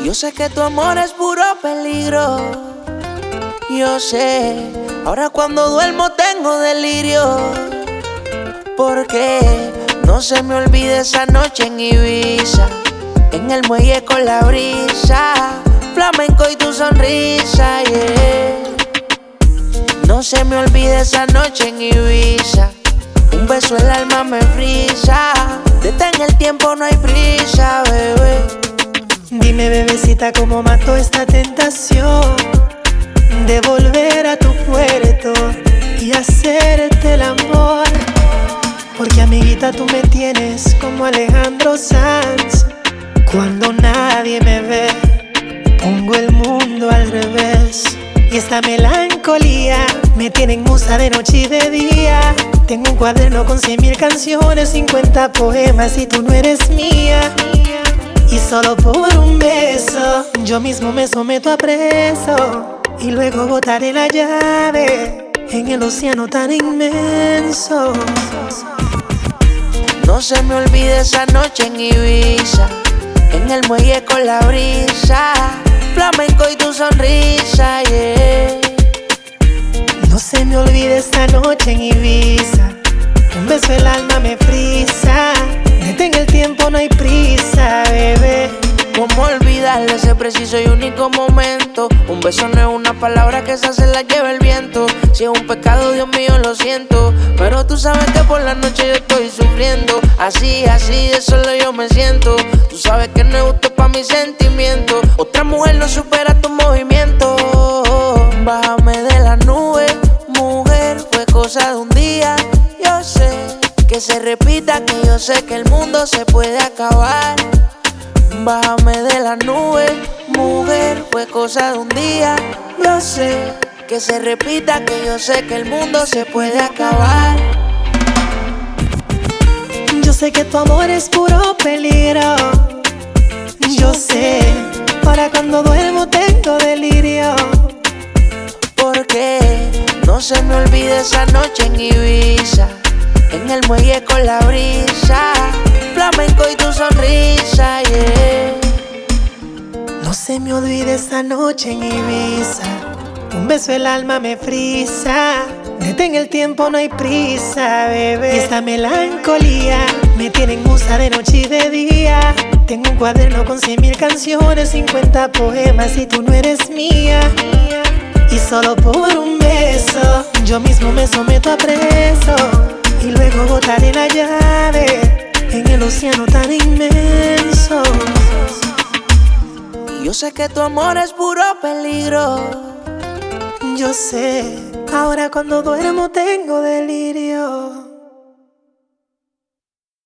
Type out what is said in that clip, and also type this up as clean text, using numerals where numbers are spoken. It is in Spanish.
Yo sé que tu amor es puro peligro. Yo sé, ahora cuando duermo tengo delirio. Porque no se me olvide esa noche en Ibiza, en el muelle con la brisa, flamenco y tu sonrisa, yeah. No se me olvide esa noche en Ibiza, un beso el alma me frisa. Detén el tiempo, no hay prisa, bebé. Dime, bebecita, cómo mato esta tentación de volver a tu puerto y hacerte el amor. Porque, amiguita, tú me tienes como Alejandro Sanz. Cuando nadie me ve, pongo el mundo al revés. Y esta melancolía me tiene en musa de noche y de día. Tengo un cuaderno con 100,000 canciones, 50 poemas y tú no eres mía. Y solo por un beso yo mismo me someto a preso, y luego botaré la llave en el océano tan inmenso. No se me olvide esa noche en Ibiza, en el muelle con la brisa, flamenco y tu sonrisa, yeah. No se me olvide esta noche en Ibiza, un beso el alma me frisa. Detén el tiempo, no hay prisa, bebé. ¿Cómo olvidarle ese preciso y único momento? Un beso no es una palabra que esa se la lleva el viento. Si es un pecado, Dios mío, lo siento, pero tú sabes que por la noche yo estoy sufriendo. Así, de solo yo me siento. Tú sabes que no es justo pa' mis sentimientos. Otra mujer no supera tu movimiento. Bájame de la nube, mujer, fue cosa de un día. Yo sé que se repita, que yo sé que el mundo se puede acabar. Bájame de la nube, mujer, fue cosa de un día. Yo sé que se repita, que yo sé que el mundo se puede acabar. Yo sé que tu amor es puro peligro. Yo sé, para cuando duermo tengo delirio. Porque no se me olvide esa noche en Ibiza, en el muelle con la brisa, flamenco y tu sonrisa, yeah. No se me olvide esa noche en Ibiza, un beso el alma me frisa. Detén el tiempo, no hay prisa, bebé. Y esta melancolía me tiene en musa de noche y de día. Tengo un cuaderno con 100,000 canciones, 50 poemas y tú no eres mía. Y solo por un beso yo mismo me someto a preso, y luego botaré la llave en el océano tan inmenso. Yo sé que tu amor es puro peligro. Yo sé, ahora cuando duermo tengo delirio.